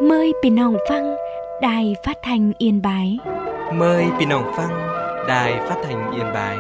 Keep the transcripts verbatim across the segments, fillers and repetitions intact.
Mờiพี่น้องฟังđài phát thanh Yên Bái. Mời พี่น้องฟัง đài phát thanh Yên Bái.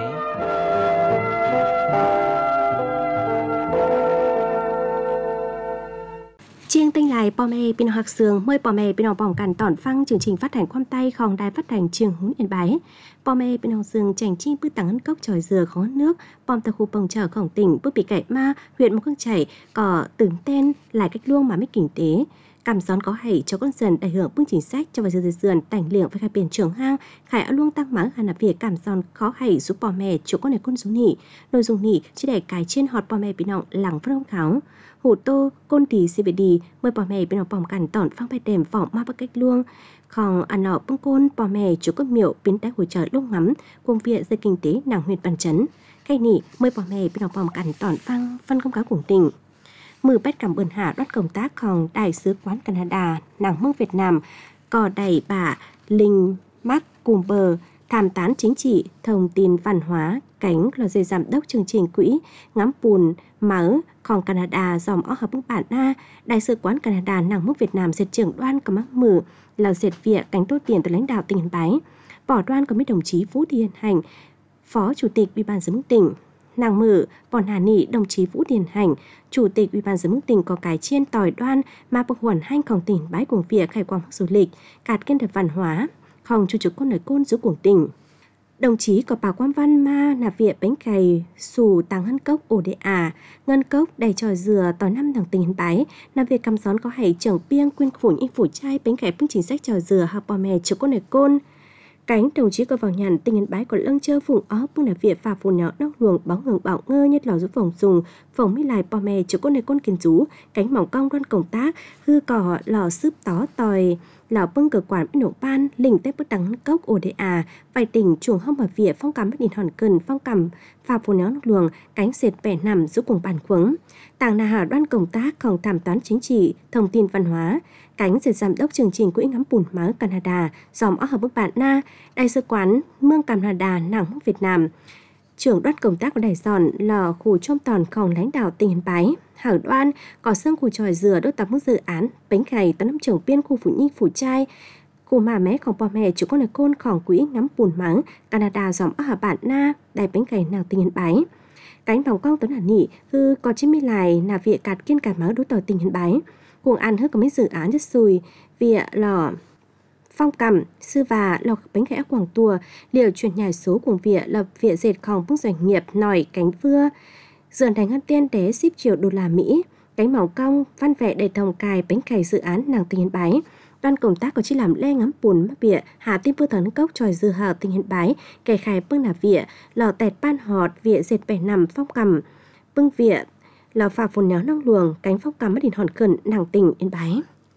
Chiêng tinh lại bò mẹ bên học sường mời bò mẹ bên học bỏng cản tỏn phăng chương trình phát hành khoam tayของđài phát hành trường hướng Yên Bái. Bò mẹ bên học sường chành chi bức tặng ấn cốc tròi dừa khó nước bom tàu khu bồng trởของtỉnh bức bị cậy ma huyện Mộc Khương Chảy có từng tên lại cách luông mà mới kinh tế. Cảm gión có hãy cho con dần đại hưởng bước chính sách cho vào dừa dườn tảnh liệng với khai biển trường hang khải áo luông tăng mắng hà nạp việc cảm gión khó hãy giúp bò mẹ chỗ con này con rú nỉ nội dung nỉ chỉ để cài trên hot bò mẹ bị nọng lẳng phân không kháo hủ tô côn tí xê bê đê mời bò mẹ bị nọng bỏng cản tỏn phăng bay đèm vọng ma bắc cách luông còn ăn nọ bông côn bò mẹ chỗ con miệu biến đáy hỗ trợ lúc ngắm cùng viện dây kinh tế nàng huyện văn chấn cây nỉ mời bò mẹ bị nọng bỏng cản tỏn phăng phân công cáo cùng tỉnh mười bách cảm ơn hạ đoát công tácของđại sứ quán Canada nàng mương Việt Nam có đầy bà Linh Mark cùng bờ tham tán chính trị thông tin văn hóa cánh là dây giám đốc chương trình quỹ ngắm bùn mởของCanada dòm ó hợp bức bản na đại sứ quán Canada nàng mương Việt Nam diệt trưởng đoan có mắc mử là diệt viện cánh tốt tiền từ lãnh đạo tỉnh Yên Bái bỏ đoan có mấy đồng chí Vũ Điền Hành phó chủ tịch ủy ban giám đốc tỉnh nàng mở bọn hà nị đồng chí Vũ Điền Hành chủ tịch ủy ban giám đốc tỉnh có cái chiên tỏi đoan mà bậc huẩn hanhของtỉnh Bái cùng việc khai quang du lịch cạt kiên đẹp văn hóaของchủ trực con nói côn giữa của tỉnh đồng chí có bà Quang Văn ma nạp viện bánh cày sù tăng hân cốc ổ đệ à ngân cốc đầy tròi dừa tỏi năm đằng tỉnh Yên Bái nạp việc cầm gión có hãy trưởng piêng quyên phủ những phủ trai bánh cày bưng chính sách tròi dừa học bò mè chủ con nói côn cánh đồng chí có vào nhàn tỉnh Yên Bái có lưng chơ phùng ó bưng là viện phà phù nhỏ nóc luồng bóng hưởng bảo ngơ nhất lò giúp phòng dùng phòng mi lại bò mè chủ con này con kiến rú cánh mỏng cong đoan công tác hư cỏ lò sướp tó tòi lò bưng cờ quản bên nổ ban lình tép bức đắng cốc ổ đệ à vài tỉnh chuồng hông bảo viện phong cắm bất đình hòn cần phong cắm phà phù nhỏ nóc luồng cánh sệt bẻ nằm giúp cùng bàn khuống tàng nà hà đoan công tácของthảm toán chính trị thông tin văn hóa cánh dệt giám đốc chương trình quỹ ngắm bùn máu Canada dòm ó hợp bức bạn na đại sứ quán mương Canada nàng mương Việt Nam trưởng đoan công tác của đại giòn lò khu trong toànของlãnh đạo tỉnh Yên Bái hảo đoan có xương khu tròi dừa đốt tập mức dự án bánh cày tấn năm trưởng biên khu phủ nhi phủ trai khu mà méของbò mẹ chủ con là cônของquỹ ngắm bùn máu Canada dòm ó hợp bạn na đại bánh cày nàng tỉnh Yên Bái cánh vòng cong tuấn hẳn nị hư có chín mươi lại là việc cạt kiên cạt máu đối tỏi tỉnh Yên Bái cùng ăn hư có mấy dự án rất xùi việc lò phong cầm sư và lọc bánh cày ác quảng tùa liệu chuyển nhảy số cùng việc lập viện dệtของbước doanh nghiệp nổi cánh vưa dườn thành ngân tiên đế ship triệu đô la Mỹ cánh mỏng cong văn vẻ đầy thòng cài bánh cày dự án nàng tỉnh Yên Bái đoan công tác có chỉ làm lê ngắm bùn mắc bịa hạ tim bơ thần cốc tròi dừa hở tỉnh Yên Bái kẻ khai bưng là vịa lò tẹt ban họt vịa dệt bẻ nằm phong cầm bưng vịa lò phà phồn nhó nong luồng cánh phong cầm mất đình hòn cẩn nàng tỉnh Yên Bái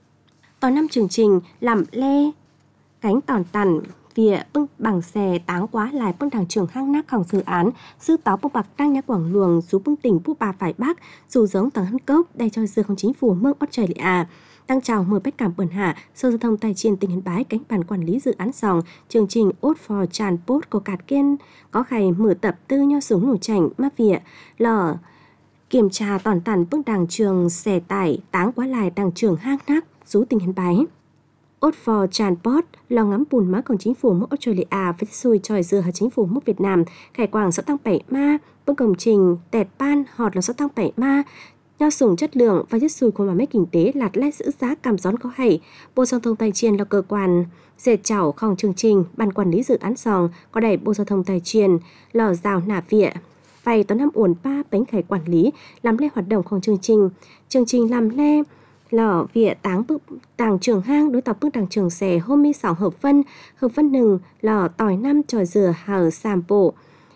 tòa năm chương trình làm lê cánh tòn tằn vịa bưng bằng xe táng quá lại bưng thằng trường hang nátของdự án sư táo bưng bạc tăng nhá quảng luồng dù bưng tỉnh bút bà phải bắc dù giống tầng hân cốc đầy cho dừaของchính phủ mương Australia tăng chào mời bách cảm bẩn hạ sở giao thông tài chiên tỉnh Yên Bái cánh bàn quản lý dự án dòng chương trình ốt for transport của cạt kiên có khai mở tập tư nho súng nổ chảnh mắc vịa lò kiểm tra toàn tàn bưng đàng trường xe tải táng quá lại đàng trường hang nát rú tỉnh Yên Bái ốt for transport lo ngắm bùn máของchính phủ nước Australia với xui tròi dừa ở chính phủ nước Việt Nam khải quảng sẽ tăng bảy ma bưng công trình tẹt ban họt là sẽ tăng bảy ma nho sủng chất lượng và chất xùi của mà mấy kinh tế lạt lét giữ giá cảm gión có hay Bộ Giao thông Tài Chiên là cơ quan dệt chảoของchương trình ban quản lý dự án dòng có đẩy Bộ Giao thông Tài Chiên lò rào nả vịa vay toán năm uổng ba bánh khải quản lý làm lê hoạt độngของchương trình chương trình làm lê lò vịa táng bức tàng trường hang đối tập bức tàng trường xẻ hôm mi sáu hợp phân hợp phân hนึ่งlò tỏi năm tròi dừa hở sàm bộ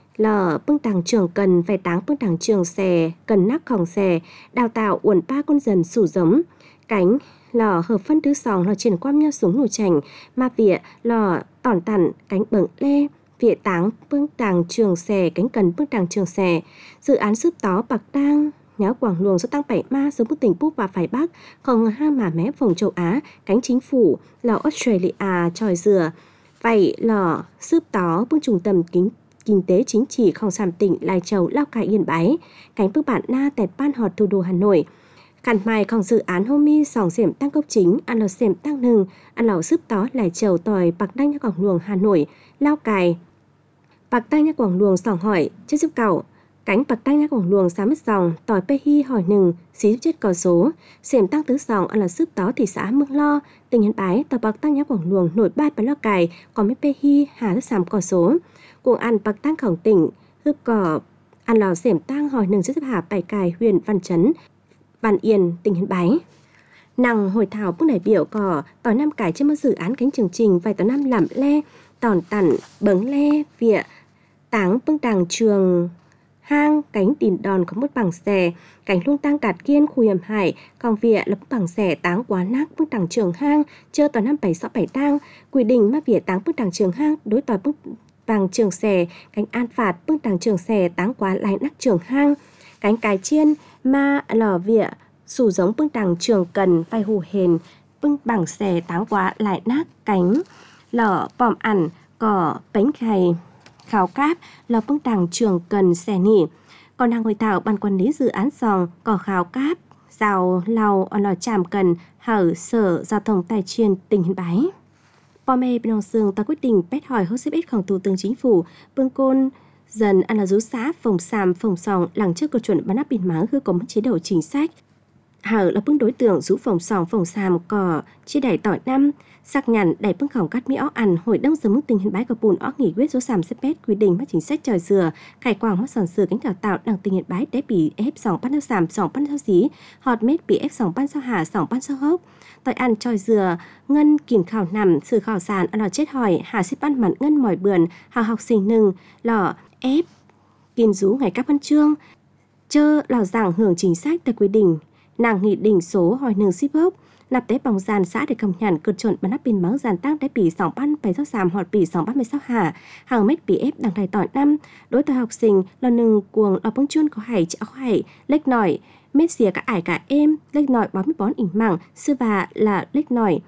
lò bưng tàng trường cần phải táng bưng tàng trường xẻ cần nắcของxẻ đào tạo uẩn ba con dần sủ giống cánh lò hợp phân thứ sòng lò triển quam nhau xuống nổ chảnh ma vịa lò tòn tặn cánh bẩn lê vịa táng bưng tàng trường xẻ cánh cần bưng tàng trường xẻ dự án sướp tó bạc tang nháo quảng luồng số tăng bảy ma số bức tỉnh Búp và phải Bắc không ha mà mé vùng châu Á cánh chính phủ lò Australia tròi dừa vậy lò sướp tó bưng trung tâm kính kinh tế chính trịของsàm tỉnh Lai Châu Lao Cai Yên Bái cánh bức bản na tẹt ban họt thủ đô Hà Nội Khăn mai còn dự án hôm mi sòng xiểm tăng cốc chính, ăn lò xiểm tăng nừng, ăn lò súp tó lại trầu tỏi bạc đanh quảng luồng Hà Nội, lao cài. Bạc đanh quảng luồng sòng hỏi, chết giúp cậu. Cánh bạc đanh quảng luồng xá mất dòng, tỏi pê hi hỏi nừng, xí giúp chết cò số. Xiểm tăng tứ sòng, ăn lò súp tó thị xã Mương Lo, tỉnh Yên Bái, tỏi bạc đanh quảng luồng nổi ba bà lao cài, còn mấy pê hi hà giúp sàm cò số. Cùng ăn bạc đanh khổng tỉnh, hư cỏ, ăn lò xiểm tăng hỏi nừng giúp hà bảy cài huyện Văn Chấn, Văn Yên, tỉnh Yên Bái. Nàng hội thảo bước đại biểu cỏ tỏi năm cải trên một dự án cánh chương trình vài tỏi năm làm le, tòn tặn, bấng le, vịa, táng bưng đàng trường hang, cánh đìn đòn có một bằng xẻ, cánh lung tăng cạt kiên khu hiểm hải, còn vịa là bằng xẻ táng quá nác bưng đàng trường hang, chưa tỏi năm bảy sáu bảy tang, quy định mà vịa táng bưng đàng trường hang, đối tỏi bưng đàng trường xẻ, cánh an phạt bưng đàng trường xẻ táng quá lại nắc trường hang, cánh cài chiên ma lò vịa sủ giống bưng đằng trường cần vai hù hền bưng bằng xẻ táng quá lại nát cánh lò bòm ẩn cỏ bánh khay khảo cáp lò bưng đằng trường cần xẻ nỉ. Còn hàng hội thảo ban quản lý dự án sòng cỏ khảo cáp rào lầu ở lò chàm cần hở sở giao thông tài truyền tỉnh Yên Bái. Pome Bình Dương ta quyết định bét hỏi hốt xếp ítของThủ tướng Chính phủ Vương Côn dần ăn là rú xã phòng sàm phòng sòng làng trước câu chuẩn bán áp bình máu hư có một chế độ chính sách. Hở là bưng đối tượng rú phòng sòng phòng sàm cỏ chia đẩy tỏi năm sạc nhằn đẩy bưng khổng cắt mỹ ó ăn hội đông giờ mức tình Yên Bái của bùn ó nghỉ quyết số sàm xếp bét quy định mất chính sách trời dừa khải quảng mất sòn sừa cánh đào tạo đằng tình Yên Bái để bị ép sòng bắt theo sàm sòng bắt theo xí hot mết bị ép sòng bắt sao hà sòng bắt sao hốc tỏi ăn tròi dừa ngân kìm khảo nằm sự khảo sàn ăn lò chết hỏi hà xếp ban mặn ngân mỏi bườn hà học sinh nừng lò ép kiên rú ngày các văn chương chơ lò giảng hưởng chính sách tại quy định nàng nghị định số hỏi nương ship hốc nạp tế bóng giàn xã để cầm nhàn cơn trộn bắn áp pin máu giàn tăng để bị sòng ban bảy sáu sàm hoặc bị sòng ban mười sáu hà hàng mét bị ép đằng này tỏi năm đối tượng học sinh là nương cuồng lò bóng chuôn có hải có hải lếch nổi mét xìa cả ải cả êm lếch nổi bó mít bón ỉnh mảng sư bà là lếch nổi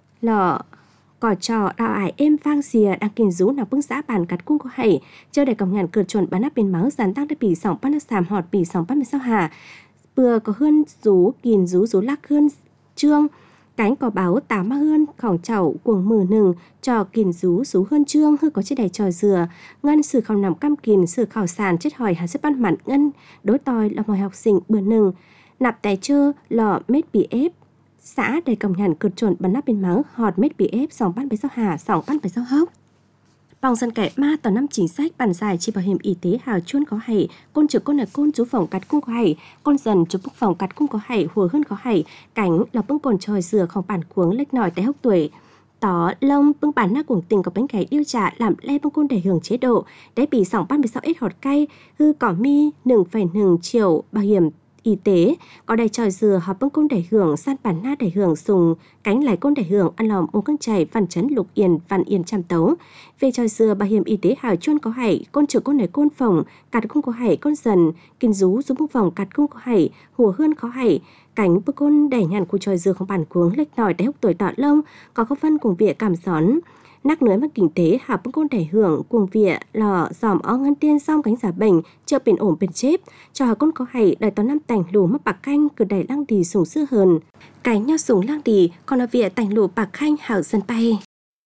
lò cỏ trò đào ải êm vang xìa đang kiên rú nào bưng xã bàn cắt cung có hải chơi để cầm nhàn cơn trộn bắn áp pin máu giàn tăng để bị sòng ban sàm hoặc bị sòng ban mười sáu hà bừa có hơn rú kìn rú rú lắc hơn trương cánh có báo tám ma hơn khỏng chậu cuồng mừ nừng trò kìn rú rú hơn trương hư có chiếc đầy trò dừa ngân sử khảo nằm căm kìn sử khảo sàn chết hỏi hà xếp ban mặn ngân đối tòi là mọi học sinh bừa nừng nạp tài chơ lò mết bị ép xã đầy cầm nhàn cực trộn bắn nắp bên máu họt mết bị ép sòng ban bấy sao hà sòng ban bấy sao hốc bằng dân kẻ ma tỏ năm chính sách bàn giải chi bảo hiểm y tế hào chuôn có hảy côn trực côn ở côn chú phòng cắt cung có hảy côn dần chú bức phòng cắt cung có hảy hùa hơn có hảy cảnh là bưng cồn tròi dừa không bản cuống lệch nổi tại hốc tuổi tỏ lông bưng bản na cuồng tình có bánh cải điêu trả làm le bưng côn để hưởng chế độ để bị sòng ban bấy sao ít hột cay hư cỏ mi nừng phải nừng chiều bảo hiểm y tế có đầy tròi dừa họp bưng côn để hưởng san bản na để hưởng sùng cánh lại côn để hưởng ăn lòng uống căng chảy văn chấn lục yên văn yên trăm tấu về tròi dừa bảo hiểm y tế hào chuôn có hảy côn trừ côn để côn phòng cắt cung có hảy côn dần kinh rú rú bưng phòng cắt cung có hảy hùa hơn có hảy cánh bưng côn để nhàn của tròi dừa không bản cuống lệch nổi để hốc tuổi tọa lông có có phân cùng vỉa cảm gión nắc nưới mất kinh tế hạp bưng côn để hưởng cùng vỉa lò dòm ó ngân tiên xong cánh giả bệnh chưa biển ổn bên chếp cho côn có hảy đài toán năm tành lù mất bạc canh cứ đẩy lăng đi sùng sư hờn cánh nhau sùng lăng đi còn là vỉa tành lù bạc khanh hảo dân bay.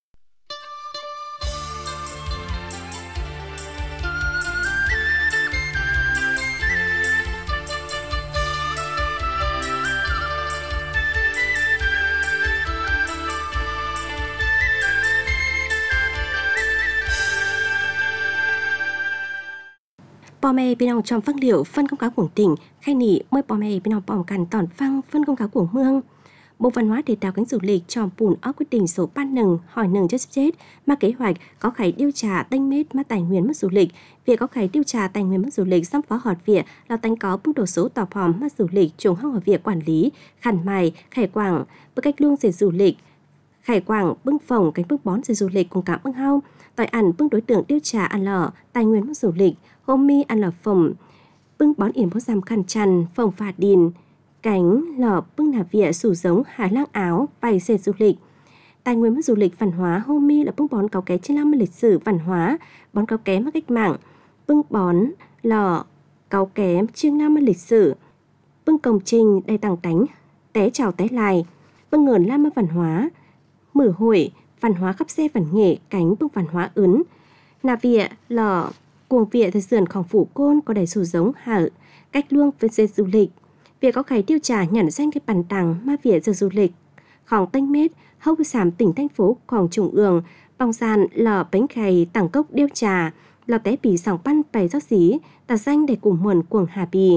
Bò mè bên ông trong phăng liệu phân công cáo của tỉnh khai nỉ mới bò mè bên ông bòm cằn tòn phăng phân công cáo của mương Bộ Văn hóa Thể thao cánh du lịch trong bùn ó quyết định số ban nừng hỏi nừng chết chết mà kế hoạch có khải điều trả tanh mết mà tài nguyên mất du lịch việc có khải điều trả tài nguyên mất du lịch xăm phó họt việc là tanh có bưng đồ số tỏ phòm mất du lịch trùng hong ở việc quản lý khẩn mài khải quảng bức cách luông về du lịch khải quảng bưng phòng cánh bưng bón về du lịch cùng cảm bưng hao tỏi ăn bưng đối tượng điều trả ăn lò tài nguyên mất du lịch hôm mi ăn lò phòng bưng bón yểm bó giam khăn chăn phòng phạt đìn cánh lò bưng nà vỉa sủ giống hà lang áo bày dệt du lịch tài nguyên mất du lịch văn hóa hôm mi là bưng bón cáo ké trên năm lịch sử văn hóa bón cáo ké mắc cách mạng bưng bón lò cáo ké chương năm lịch sử bưng công trình đầy tăng tánh té chào té lại bưng ngờn lam văn hóa mở hội văn hóa khắp xe văn nghệ cánh bưng văn hóa ấn nà vịa lò cuồng vịa thời sườnของphủ côn có đầy sù giống hở cách luông với dệt du lịch việc có khải tiêu trà nhận danh cái bàn tàng ma vịa giờ du lịchของtanh mết hâu sàm tỉnh thành phốของtrung ương bằng sàn lò bánh khày tảng cốc đeo trà lò té bì sòng pan bày giáo xí tà danh để cùng muộn cuồng hà bì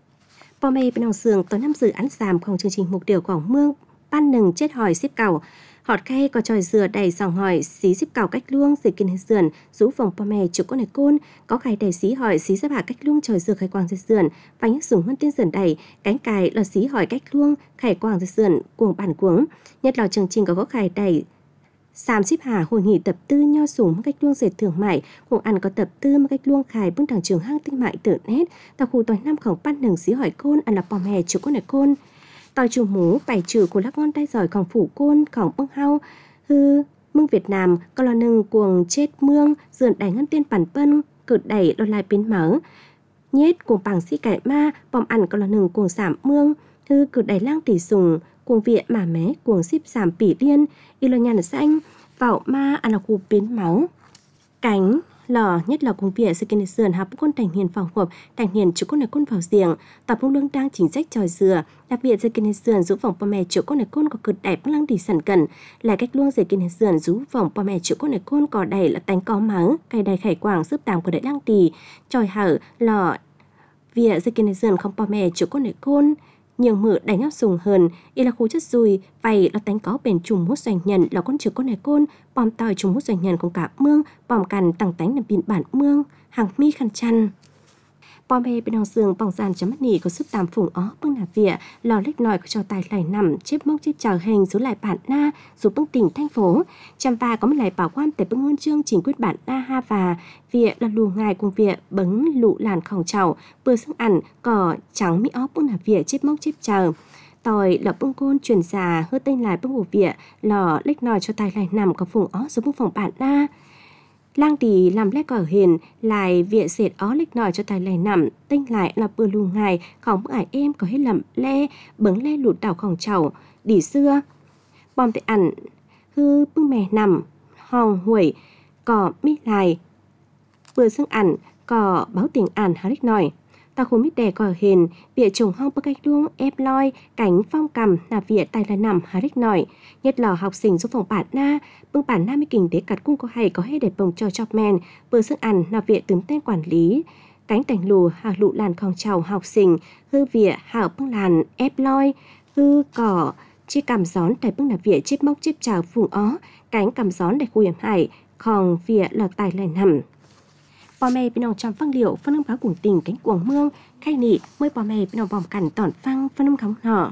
po mê bên ông sườn tối năm dự án giảmของchương trình mục điều của mương ban nừng chết hỏi xếp cầu họt khay có tròi dừa đầy sòng hỏi xí xếp cầu cách luông dây kiên sườn rú vòng po mê chụp con này côn có khay đầy xí hỏi xí xếp hạ cách luông tròi dừa khai quang dây sườn và những dùng hơn tiên sườn đầy cánh cài là xí hỏi cách luông khai quang dây sườn cuồng bản cuống nhất là chương trình có có khay đầy Sàm xếp hà hội nghị tập tư nho súng cách luông dệt thương mại cùng ăn có tập tư cách luông khai bước đằng trường hang tinh mại tự nét tàu khu tòa năm khổng ban nừng xí hỏi côn ăn là bò mè chụp con này côn tòi chủ mú bài trừ của lắc ngon tay giỏi khổng phủ côn khổng bưng hao hư mương Việt Nam có là nừng cuồng chết mương dườn đẩy ngân tiên bản pân cử đẩy lo lại biến mở nhết cuồng bằng sĩ cải ma bòm ăn có là nừng cuồng giảm mương hư cử đẩy lang tỷ sùng cuồng viện mà mé cuồng xíp giảm bỉ liên y lo nhàn xanh vào ma ăn là khu biến máu cánh lò nhất là cùng viện sự kiện sườn hạp con thành hiền phòng hộp thành hiền chủ con này con vào giềng tập lung lương đang chính sách tròi dừa đặc biệt sự kiện sườn rũ vòng po mè chủ con này con có cực đẹp lăng đi sẵn cần lại cách luôn sự kiện sườn rũ vòng po mè chủ con này con có đầy là tánh có máu cây đầy khải quảng giúp tàm của đại lăng tì tròi hở lò viện sự kiện sườn không po mè chủ con này con nhưng mự đánh áp sùng hơn y là khu chất dùi vậy là tánh có bền trùng mút doanh nhân là con chữ con này côn bom tòi trùng mút doanh nhân cùng cả mương bom cằn tăng tánh là biên bản mương hàng mi khăn chăn bom bê bên đằng sườn vòng sàn chấm mắt nỉ có sức tàm phùng ó bưng nà vỉa lò lách nòi cho tài lại nằm chếp mốc chếp chào hình số lại bản na dù bưng tỉnh thành phố chăm và có một lại bảo quan tại bưng huân chương chỉnh quyết bản na ha và vỉa là lù ngài cùng vỉa bứng lụ làn khòng chảo bơ sức ăn cỏ trắng mỹ ó bưng nà vỉa chếp mốc chếp chào tòi là bưng côn chuyển già hơi tên lại bưng bù vỉa lò lách nòi cho tài lại nằm có phùng ó số bưng phòng bản na lang tì làm lẽ cỏ hiền lại viện sệt ó lích nòi cho tài lại nằm tinh lại là bừa lù ngài khóng bức ải em có hết lầm le bứng le lụt đảo khòng chảo đỉ xưa bom tệ ẩn hư bưng mè nằm hòng huổi cỏ mít lại bừa xương ẩn cỏ báo tình ẩn há lích nòi ta khổ mít đè cỏ hiền bịa trùng hong bức cách đuông ép loi cánh phong cầm là vỉa tay là nằm há lích nòi nhất là học sinh giúp phòng bản na bưng bản na mới kình để cắt cung có hay có hết để bồng cho chọc men bữa sức ăn là vỉa tướng tên quản lý cánh tành lù hà lụ làn khòng chào học sinh hư vỉa hảo bưng làn ép loi hư cỏ chia cầm gión tại bưng là vỉa chếp mốc chếp chào phùng ó cánh cầm gión để khu hiểm hải khòng vỉa là tài lại nằm bò mè bên ông trong phăng liệu phân âm pháo cuồng tình cánh cuồng mương khay nị mới bò mè bên ông vòng cẩn tỏn phăng phân âm khóng nọ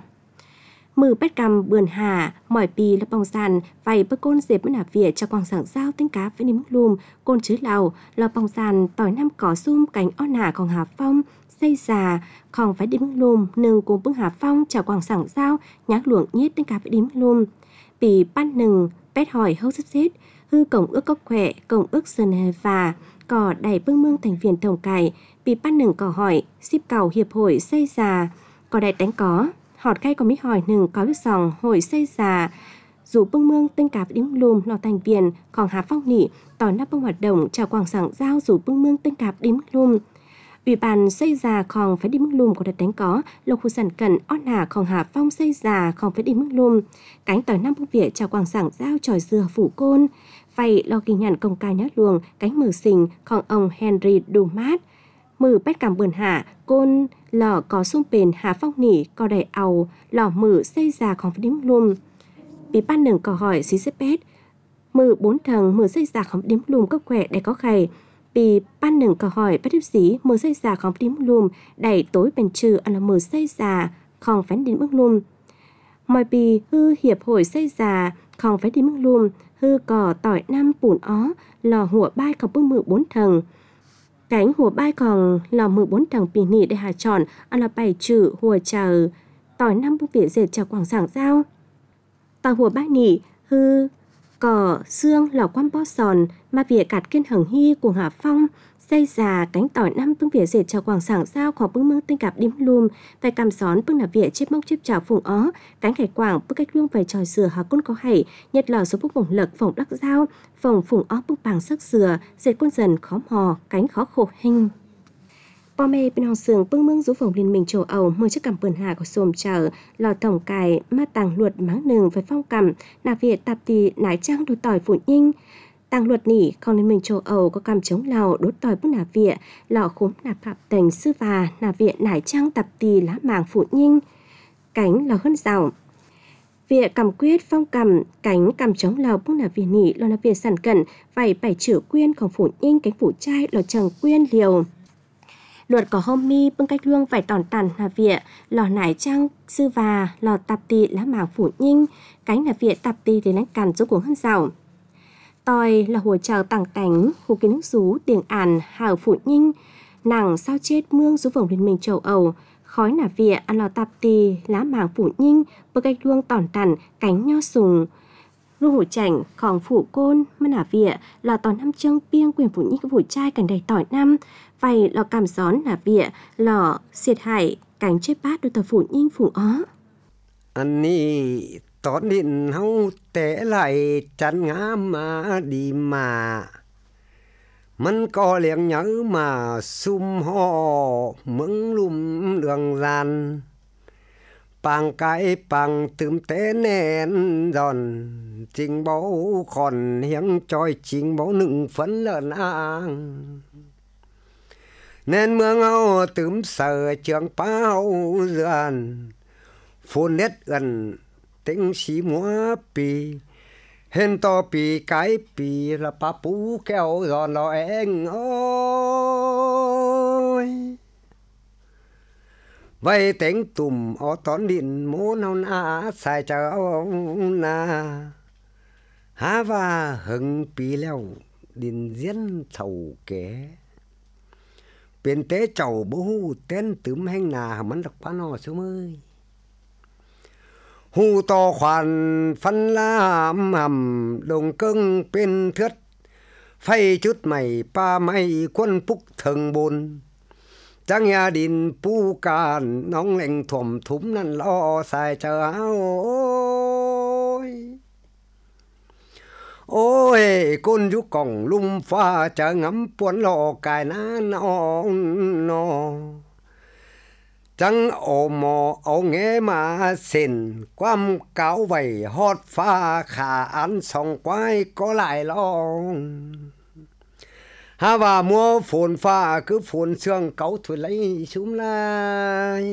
mừ bét cầm bườn hà mỏi pì là bông sàn vầy bơ côn dẹp bên nạp vỉa cho quang sảng giao tính cá với nếm lùm côn chứ lào là bông sàn tỏi năm cỏ sum cánh on hà còn hà phong xây già còn phải đi bưng lùm nừng cùng bưng hà phong chào quang sảng giao nhác luồng nhét tính cá với đếm lùm pì ban nừng bét hỏi hâu xếp xếp hư cổng ước cốc khỏe cổng ước sơn hề và cỏ đầy bưng mương thành viên tổng cài bị ban nừng cỏ hỏi ship cầu hiệp hội xây già cỏ đầy đánh có họt cây có mỹ hỏi nừng có biết sòng hội xây già dù bưng mương tinh cá đếm lùm lò thành viên còn hà phong nỉ tỏi nắp bưng hoạt động chào quảng sảng giao dù bưng mương tinh cá đếm lùm ủy ban xây già còn phải đi mức lùm của đặt đánh có lộc khu sản cẩn on hà còn hà phong xây già còn phải đi mức lùm cánh tỏi năm bưng vỉa chào quảng sảng giao tròi dừa phủ côn vậy lo ghi nhận công ca nhát luồng cánh mở xình còn ông Henry Dumas mừ bét cảm bườn hạ côn lò có sung bền hà phong nỉ có đầy àu lò mử xây già còn phải đếm lùm bị ban nừng có hỏi xí xếp bét mừ bốn thằng mừ xây già không đếm lùm có khỏe để có khầy bị ban nừng có hỏi bắt tiếp xí mừ xây già không đếm lùm đẩy tối bền trừ ăn là mừ xây già không phải đến mức lùm mọi bì hư hiệp hội xây già không phải đi mức lùm hư cỏ tỏi năm bùn ó lò hùa bai còn bưng mự bốn thằng cánh hùa bai còn lò mự bốn thằng pì nỉ để hà tròn ăn là bảy chữ hùa chờ tỏi năm bưng vỉa dệt chào quảng sảng giao tỏi hùa bai nỉ hư cỏ xương lò quan bó sòn mà việc cạt kiên hằng hy của Hà Phong xây già cánh tỏi năm bưng việc dệt cho quảng sảng sao khó bưng mương tinh cạp đím lùm phải cầm xón bưng là việc chếp mốc chếp chào phùng ó cánh hải quảng bưng cách luông về tròi sửa hà côn có hảy nhật lò số bốc bổng lật phòng đắc dao phòng phùng ó bưng bàng sắc sửa dệt quân dần khó mò cánh khó khổ hình. Bò mê bên hòn sườn bưng mương rú phòng liên minh châu Âu mưa chiếc cầm bườn hà của xồm chở lò tổng cài ma tàng luật máng nừng với phong cầm nà việt tạp tì nái trang đồ tỏi phụ nhinh tàng luật nỉ không liên minh châu Âu có cầm chống lào đốt tỏi bức nà việt lò khúm nạp phạm tình sư và nà việt nái trang tạp tì lá màng phụ nhinh cánh lò hơn rào Việc cầm quyết phong cầm cánh cầm chống lào bức nà việt nỉ lò nà việt sản cẩn vảy bảy chữ quyênของphụ nhinh cánh phụ trai lò trần quyên liều luật có hôm mi bưng cách luông phải tòn tàn là viện lò nải trang sư và lò tạp tì lá màng phủ nhinh cánh là viện tạp tì thì đánh càn dấu cuồng hơn rào tòi là hồi chờ tàng tánh khu kiến nước rú tiền ản hào phủ nhinh nàng sao chết mương rú vùng liên minh châu Âu khói là viện ăn lò tạp tì lá màng phủ nhinh bưng cách luông tòn tàn cánh nho sùng lu hủ chảnhของphủ côn mà nả vịa là tòn năm chân piêng quyền phụ nhinh cái phủ trai cảnh đầy tỏi năm vầy lò cảm gión nả vịa lò xiệt hải cảnh chết bát đôi tờ phụ nhinh phủ ó อันนี้ตอนดินเฮาแต่ไหลจันงามมาดีมามันก็เลี้ยงเหยอะมาซุ่มห่อเมืองลุ่มเรืองรันปังไก่ปังตื่มเต้นแน่นดอนจริงเบาขอนเฮียงจอยจริงเบาหนึ่งฝันเลินอ่างแน่นเมืองเอาตื่มเสือเจียงเป้าเรือนฝนเน็ดเอินเต็งสีมัวปีเห็นต่อปีไก่ปีละปะปูแก้วดอนรอเองโอ้ยไว้เต็งตุ่มออตอนดินโมนเอาหน้าใส่เจ้านาหาว่าหึงปีแล้วดินเย็นเท่าแก่เป็นเตเจ้าบ่ฮู้เต้นตึมแห่งนามันดอกพะนอซุมื้อฮู้ต่อขวัญฟันลามหำลงกึ่งเป็นเทือดไฟจุดใหม่ป้าไม้ควนปุกถึงบนจังยาดินปูการน้องแหล่งถ่วมถุมนั่นล้อใส่เจ้าโอ้ยโอ้ยก้นยุกกล่องลุ่มฟ้าจะงำปวนหลอกกายน้านองนอจังโอมอเอาแงมาเส้นความเก่าไว้ฮอดฟ้าขาอันส่องไว้ก็หลายลองหาว่ามัวฝนฟ้าคือฝนเสื่องเก่าถุยไหลชุ่มลาย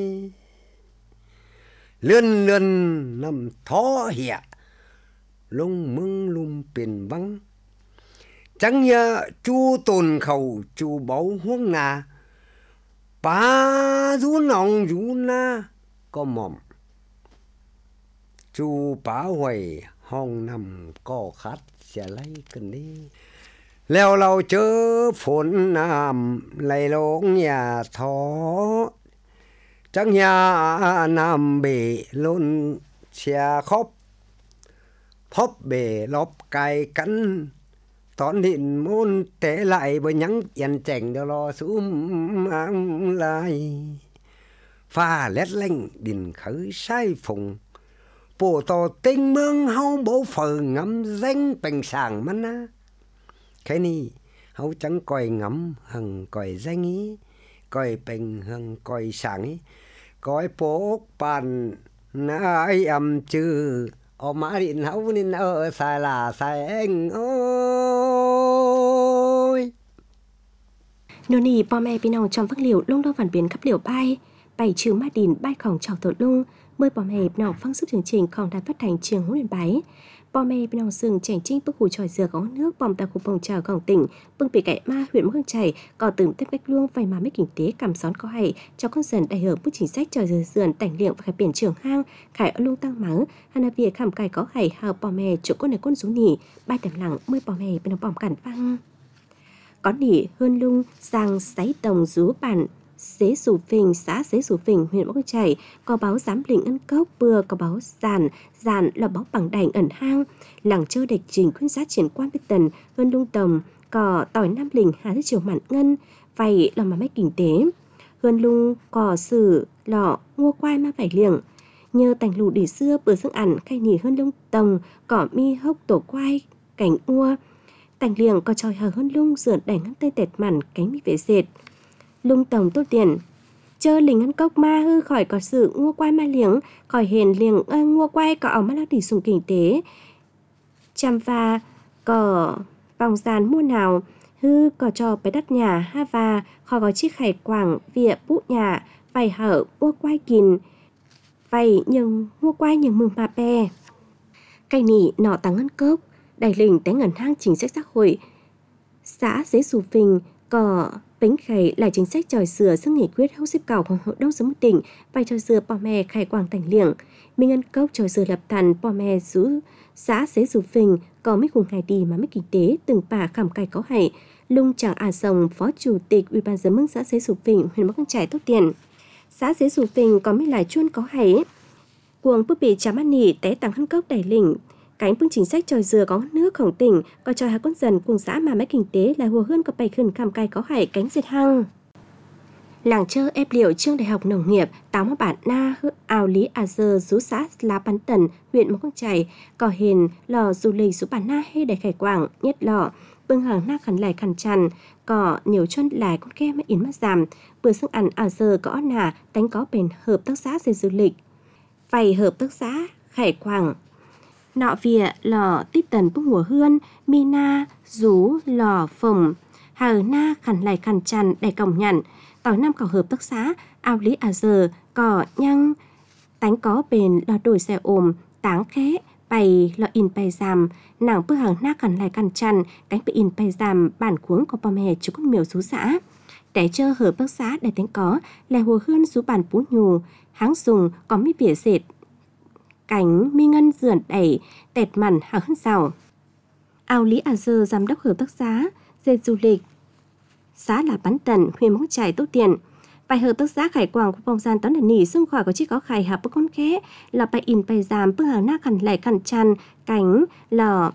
เลื่อนเลื่อนน้ำท้อเหี่ยลงมึงลุมเป็นบังจังยาจูตนเขาจูเบาห่วงนาป้าดูน้องอยู่นะก็หม่อมจูป้าไว้ห้องนำก็คัดเสียไหลกันนี้แล้วเราเจอฝนน้ำไหลลงอย่าท้อจังยาน้ำเบล้นเชียคบพบเบลบไก่กันตอนดินมุนเตะไหลบ่ยังยันแจ่งเดี๋ยวรอซุ่มอังไหลฟ้าเล็ดเล่งดินkhởi sai phùng bộ tò tinh mương hâu bố phờ ngắm danh bình sàng mắt na cái này hâu chẳng coi ngắm hằng coi danh ý coi bình hằng coi sàng ý coi bố bàn nãy âm chư ở má điện hâu nên ở xài là xài anh ôi โนนีปอแม่พี่น้องจอมฟักเหลียวลุงต้องฝันเปลี่ยนขับเหลียวใบไปชื่อมาดินใบของชาวตัวลุงเมื่อปอแม่พี่น้องฟังสุดถึงจริงของđài phát thanh trường huấn luyện báiปอแม่พี่น้องซึ่งแข่งชิงbức hủ tròi dừaของnước bomตาคูปงchàoของtỉnh bưng bị cậy ma huyện Mương Chảy có từng tiếp cách luông vay mà mấy kinh tế cầm xón có hay cho con dần đại hợp bức chính sách tròi dừa dườn tảnh liệng và khai biển trường hang khải ở luông tăng mắng hana việc khảm cải có hay hào pò mẹ chỗ con này con rú nỉ ba đầm lặng mười pò mẹ bên bom cản văng có nỉ hơn lung sang sáy đồng rú bản Xế Sủ Phình, xã Xế Sủ Phình, huyện Mộc Chảy, có báo giám lĩnh ân cốc bừa, có báo giàn, giàn là báo bằng đành ẩn hang, làng chơi đạch trình khuyên giá triển quan bích tần, hơn lung tồng, có tỏi nam lình hà thứ chiều mạn ngân, vậy là mà mấy kinh tế. Hơn lung cò sử lọ ngua quai ma vải liệng, nhờ tành lù đỉ xưa bữa dương ẩn khay nỉ hơn lung tồng, cỏ mi hốc tổ quai, cảnh ua, tành liệng có tròi hờ hơn lung dượn đành ngăn tê tẹt mặn cánh mi vệ dệt. Lung tồng tốt tiền chơ lính ngân cốc ma hư khỏi có sự ngua quai ma liếng khỏi hền liếng uh, ngua quai có ảo mắt lắc đỉ sùng kinh tế chăm pha có vòng giàn mua nào hư có cho bé đất nhà ha và khỏi có chiếc khải quảng vịa bút nhà vầy hở ngua quai kìn vầy nhưng ngua quai nhưng mừng mà pe cây nỉ nọ tăng ngân cốc đẩy lình té ngân hang chính sách xã hội xã Xế Sủ Phình có bánh khải là chính sách tròi sửa sức nghị quyết hậu xếp cảoของhội đồng sống tỉnh vai tròi sửa bò mè khải quảng thành liệng minh ngân cốc tròi sửa lập thành bò mè giữ xã Xế Sủ Phình có mấy cùng ngày đi mà mấy kinh tế từng bà khảm cải có hại lung chẳng à sồng phó chủ tịch ủy ban dân mương xã Xế Sủ Phình huyện Mộc Chải tốt tiền xã Xế Sủ Phình có mấy lại chuôn có hại cuồng bức bị chám ăn nỉ té tăng hân cốc đẩy lỉnh cánh phương chính sách tròi dừa có nước khổng tỉnh có tròi hà con dần cùng xã mà mấy kinh tế là hùa hơn có bày khẩn khảm cay có hải cánh diệt hăng làng chơ ép liệu trường đại học nông nghiệp tám mươi bản na ảo lý à giờ rú xã lá bắn tần huyện Mộc Chải có hiền lò du lịch rú bản na hay đại khải quảng nhất lò bưng hàng na khẩn lại khẩn chăn có nhiều chân lại con kem mà yến mắt giảm bữa sức ăn à giờ có nà đánh có bền hợp tác xã về du lịch vầy hợp tác xã khải quảng nọ vỉa lò tít tần bức mùa hươn mi na rú lò phồng hờ na khẩn lại khẩn chăn để cổng nhận tỏi năm cỏ hợp tác xã ao lý à giờ cỏ nhăng tánh có bền lò đổi xe ôm táng khé bày lò in bày giảm nàng bức hàng na khẩn lại khẩn chăn cánh bị in bày giảm bản cuống có bò mè chú con miều rú xã để chơ hợp tác xã để tánh có là hồ hươn rú bản bú nhù háng dùng có mi vỉa dệt cánh mi ngân dườn đẩy tẹt mặn hào hơn giàu ao lý à giờ giám đốc hợp tác xã dệt du lịch xã là bắn tần huyện Mộc Chải tốt tiền vài hợp tác xã khải quảng của vòng gian tón đần nỉ xung khỏi có chiếc có khải hợp bức con khé là bài in bài giảm bức hàng na khẩn lại khẩn chăn cánh lò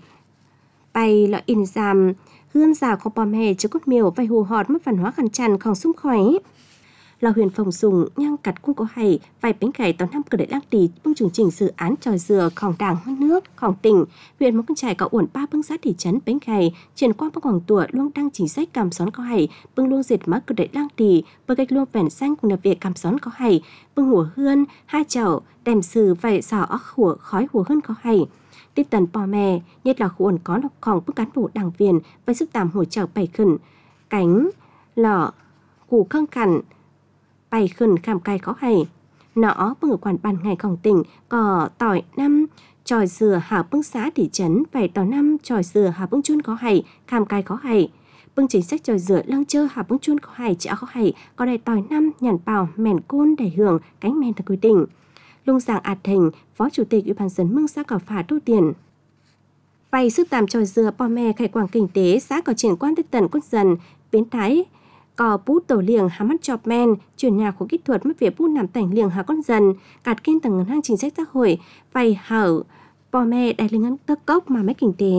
bài lò in giảm hương rào của bò mè chứ cốt miều vài hù họt mất văn hóa khẩn chăn còn xung khỏi là huyền phòng dùng nhang cặt cũng có hay vài bánh cải tón năm cửa đại lang tỷ bưng chương trình dự án tròi dừaของđảng hơn nướcของtỉnh huyện Mộc Chải có uẩn ba bưng xã thị trấn bánh cải triển quan bắc hoàng tủa luôn đăng chính sách cảm xón có hay bưng luôn dệt mắc cửa đại lang tỷ bơ gạch luôn vẻn xanh cùng là việc cảm xón có hay bưng hùa hươn hai chậu đèm sừ vảy sò óc hùa khói hùa hươn có hay tiếp tần bò mè nhất là khu uẩn có độcของbức cán bộ đảng viên và giúp tạm hỗ trợ bảy khẩn cánh lọ củ khăng cằn bày khẩn khảm cay có hay nọ bưng ở quản ban ngàyของtỉnh có tỏi năm tròi dừa hảo bưng xã thị trấn vài tỏi năm tròi dừa hảo bưng chun có hay khảm cay có hay bưng chính sách tròi dừa lăng chơ hảo bưng chun có hay chả có hay có đầy tỏi năm nhàn bào mèn côn đầy hưởng cánh men thật quy định lung giảng ạt thành phó chủ tịch ủy ban dân mương xã cỏ phá đô tiền vay sức tạm tròi dừa bò mè khải quảng kinh tế xã có triển quan tích tần quân dần bến thái có bút tổ liềng hà mắt chọp men chuyển nhà của kỹ thuật mất việc bút nằm tảnh liềng hà con dần cạt kinh tầng ngân hàng chính sách xã hội vay hở bò mè đại linh ngân tấc cốc mà mấy kinh tế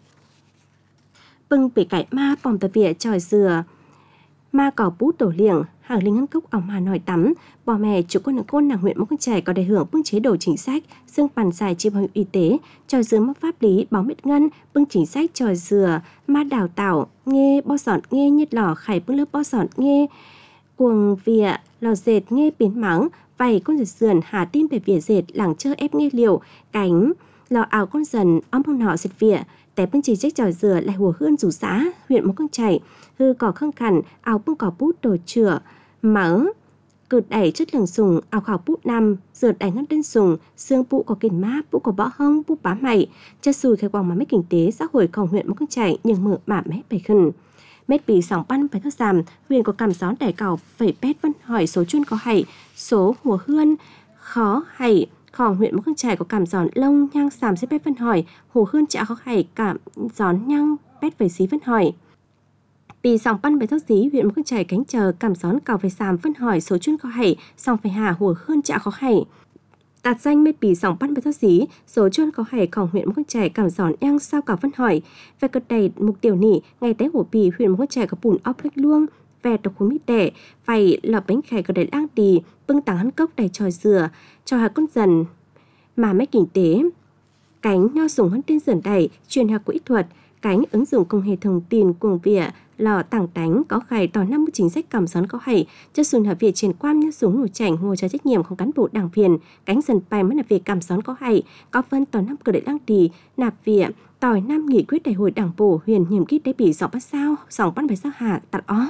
bưng bị cải ma bòm tờ vỉa tròi dừa ma có bút tổ liềng hàng linh ngân cốc ỏng mà nổi tắm bò mè chủ con ở côn nàng huyện Mộc Chải có đại hưởng bưng chế độ chính sách xương bàn dài chi bảo hiểm y tế tròi dừa mất pháp lý báo miết ngân bưng chính sách tròi dừa ma đào tảo nghe bo sọn nghe nhất lò khải bưng lớp bo sọn nghe cuồng vỉa lò dệt nghe biến mắng vầy con dệt sườn hà tim về vỉa dệt làng chơ ép nghe liều cánh lò ảo con dần óm bông nọ dệt vỉa té bưng chỉ trách tròi dừa lại hùa hươn rủ xã huyện Mộc Chải hư cỏ khăng khẩn ảo bưng cỏ bút đồ chửa mở cự đẩy chất lượng sùng ảo khảo bút năm rượt đánh ngân tên sùng xương bụ có kền má bụ có bõ hông bút bá mày chất xùi khai quang mà mấy kinh tế xã hộiของhuyện Mộc Chải nhưng mở mạ mét bày khẩn mét bị sòng pan phải thất giảm huyện có cảm gió đẩy cào phẩy pét văn hỏi số chuyên có hay số hùa hươn khó hayของhuyện Mộc Chải có cảm gión lông nhang sàm xếp pét văn hỏi hồ hươn chả có hay cảm gión nhang pét về xí văn hỏi Vì sòng pan bày thóc dí huyện Mương Chảy cánh chờ cảm xón cầu về sàm phân hỏi số chuyên có hay sòng phải hà hùa hơn chạ khó hay. Đạt danh mê bì sòng pan bày thóc dí số chuyên có hayของhuyện Mương Chảy cảm xón yang sao cầu phân hỏi về cật đầy mục tiêu nỉ ngày tế hổ bì huyện Mương Chảy có bùn ốc lách luông về độc khối mít đẻ phải lợp bánh khẻ cật đầy lang tì bưng tảng hắn cốc đầy tròi dừa cho hai con dần mà mấy kinh tế cánh nho sùng hơn tên dần đầy truyền học kỹ thuật cánh ứng dụng công nghệ thông tin cuồng vỉa lò tảng đánh có khải tỏ năm chính sách cảm xón có hay cho xuân hợp việc triển quan như súng nổ chảnh ngồi cho trách nhiệmของcán bộ đảng viên cánh dần bài mới là việc cảm xón có hay có phân tỏ năm cờ đệ đăng tì nạp vỉa tỏi năm nghị quyết đại hội đảng bộ huyền nhiệm ký tế bị sòng bắt sao sòng bắt bài sao hạ tạt ó.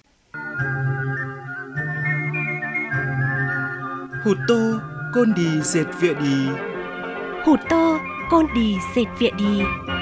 Hụt tô côn đi dệt vịa đi. Hụt tô côn đi dệt vịa đi.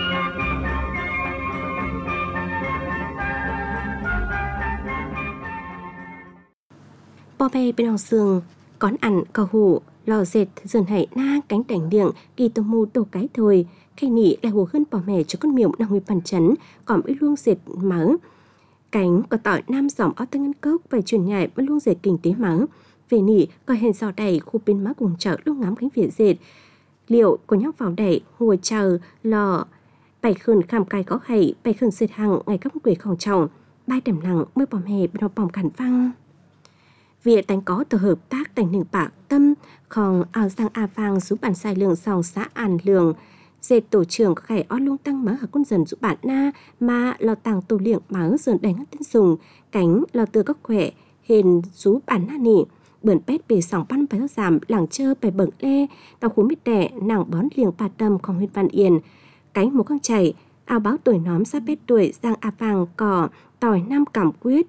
Bò bè bên hồng sương cón ăn cò hủ lò dệt dần hãy na cánh đảnh điện kỳ tô mù tổ cái thôi khay nỉ là hồ hơn bò mè cho con miệng đang huy bàn chấn còn ít luông dệt mỡ cánh có tỏi nam dòng ó tăng ngân cốc và truyền nhảy bất luông dệt kinh tế mỡ về nỉ có hèn dò đầy khu bên má cùng chợ lúc ngắm cánh việt dệt liệu của nhóc vào đẩy hùa chờ lò bảy khẩn khám cài có hay bảy khẩn dệt hàng ngày các quỷของchồng bai đầm nặng mới bò mè bên bòm cản văng việc đánh có tổ hợp tác đánh nừng bạc tâm còn ảo sang a vang giúp bản sai lượng sòng xã an lường dệt tổ trưởng có khải ót lung tăng má ở con dần giúp bản na mà lò tàng tổ liệng máu dần đánh ngắt tên dùng cánh lò từ các khỏe hền giúp bản na nỉ bẩn pét bề sòng pan phải giảm làng chơ phải bẩn lê tàu khú mít đẻ nàng bón liềng bà tâmของhuyện Văn Yên cánh một con chảy áo báo tuổi nóm sát pét tuổi giang a vàng cỏ tỏi nam cảm quyết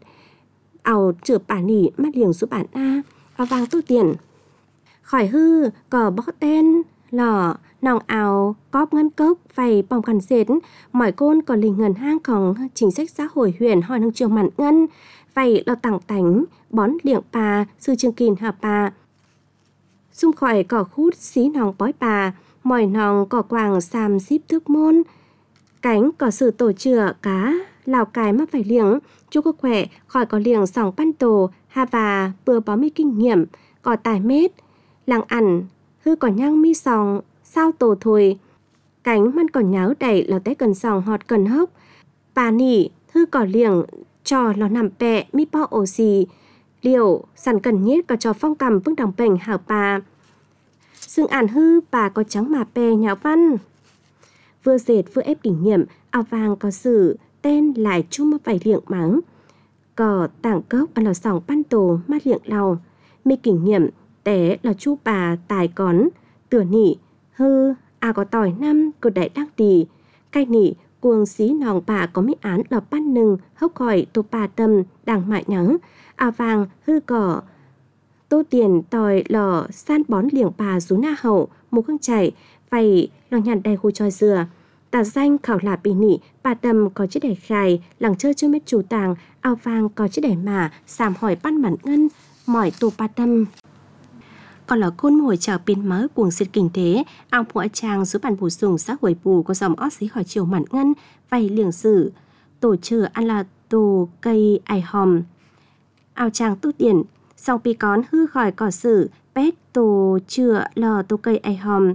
ảo chửa bà nỉ mắt liềng giúp bản na áo vàng tu tiền khỏi hư cỏ bó tên lò nòng áo cóp ngân cốc vầy bòng cằn dệt mỏi côn còn lình ngần hangของchính sách xã hội huyện hỏi nông trường mặn ngân vầy lò tảng tánh bón liệng bà sư chương kìn hà bà xung khỏi cỏ khút xí nòng bói bà mỏi nòng cỏ quàng xàm xíp thước môn cánh cỏ sử tổ chửa cá lào cài mắc phải liệng chú có khỏe khỏi có liềng sòng pan tổ hà và vừa bó mi kinh nghiệm cỏ tài mết làng ẩn hư còn nhang mi sòng sao tổ thôi cánhมันcòn nháo đẩy là té cần sòng họt cần hốc bà nỉ hư cỏ liềng trò lò nằm bẹ mi po ổ xì liều sẵn cần nhết có trò phong cầm vương đồng bệnh hảo bà xương ản hư bà có trắng mà bè nhạo văn vừa dệt vừa ép kinh nghiệm áo vàng có sử tên lại chung mà phải liệng mắng cỏ tảng cốc ở lò sòng pan tổ mát liệng lau mi kinh nghiệm té là chú bà tài cón tửa nỉ hư à có tỏi năm cột đại đắc tì cay nỉ cuồng xí nòng bà có mấy án là pan nừng hốc khỏi tô bà tâm đằng mại nhắng à vàng hư cỏ tô tiền tỏi lò san bón liệng bà rú na hậu một khương chảy vầy lò nhàn đầy khu tròi dừa tà danh khảo là bì nỉ bà tâm có chiếc đẻ khai làng chơi chưa mét chủ tàng ao vàng có chiếc đẻ mà sàm hỏi pan mặn ngân mỏi tô bà tâm còn là côn mồi chào pin mới cuồng xịt kinh tế ao phụ trang giúp bản bổ sung xã hội bù có dòng ót xí hỏi chiều mặn ngân vay liềng sử tổ chừa ăn là tổ cây ai hòm ao trang tu tiền song pi cón hư khỏi cỏ sử pét tổ chừa lò tổ cây ai hòm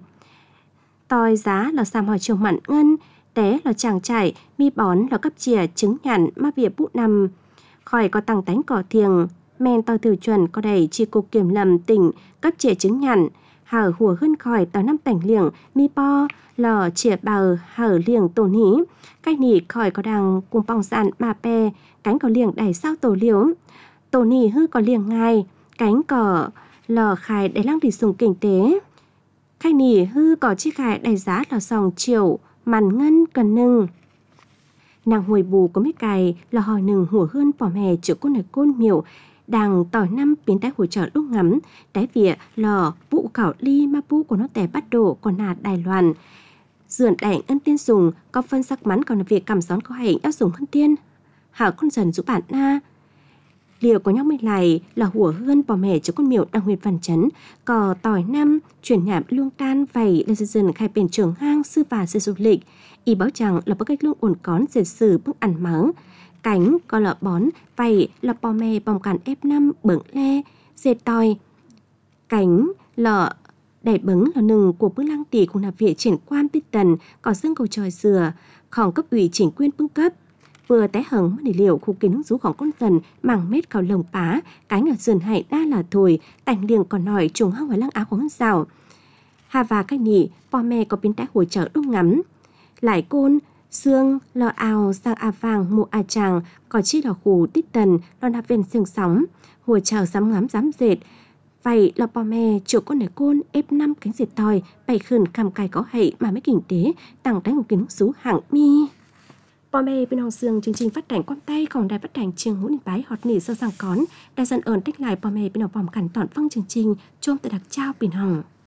tòi giá là sàm hỏi chiều mặn ngân té là chàng chảy mi bón là cấp chìa trứng nhặn ma bìa bút nằm khỏi có tăng tánh cỏ thiềng men tòi tiêu chuẩn có đầy chi cục kiểm lâm tỉnh cấp chìa trứng nhặn hở hùa hơn khỏi tòi năm tảnh liềng mi po lò chìa bờ hở liềng tổ hí cái nỉ khỏi có đằng cùng bong dặn mà pe cánh có liềng đầy sao tổ liễu tổ nỉ hư có liềng ngay cánh cỏ lò khai đầy lăng đi dùng kinh tế khai nỉ hư có chiếc khai đầy giá là sòng chiều màn ngân cần nưng nàng hồi bù có mấy cài là hỏi nừng hùa hơn bỏ mè chữa côn này côn miểu đằng tỏi năm biến tái hỗ trợ lúc ngắm tái vỉa lò vụ khảo ly ma pu của nó tè bắt đổ còn nạt Đài Loan dườn đảnh ân tiên dùng có phân sắc mắn còn là việc cảm xón có hành áp dùng hơn tiên hảo con dần giúp bản na liều của nhóc mình này là hùa hơn bỏ mè cho con miểu đang huyệt văn chấn cò tỏi năm chuyển nhảm luông tan vầy lên dần dần khai bền trường hang sư và sư du lịch y báo chẳng là bất cách lương ổn cón dệt sử bức ăn máu cánh có lọ bón vậy là bò mè bòng cản ép năm bẩn le dệt tòi cánh lọ đẩy bứng là nừng của bức lăng tỷ cùng nạp viện triển quan bít tần có dương cầu tròi dừa khỏng cấp ủy chính quyền bưng cấp vừa té hứng mất để liệu khu kiến rúของcon dần mảng mết cầu lồng pá cánh ở sườn hại đa là thổi tảnh liềng còn nổi trùng hao vào lăng áo của hân rào hà và cách nhị bò mè có biến đá hồi trở đông ngắm lại côn xương lò ào sang a vàng mụ a chàng có chi lò khủ tít tần lo nạp viên sương sóng hồi chờ dám ngắm dám dệt vậy là bò mè chỗ con này côn ép năm cánh dệt tòi bày khẩn cầm cài có hậy mà mới kinh tế tặng đánh một kiến số hạng mi bò mè bên hồng sương chương trình phát cảnh quan tay còn đài phát cảnh trường hữu yên bái hot nỉ sơ sang cón đài dân ơn tích lại bò mè bên hồng vòng cảnh toàn phong chương trình chôm tại đặc trao bình hồng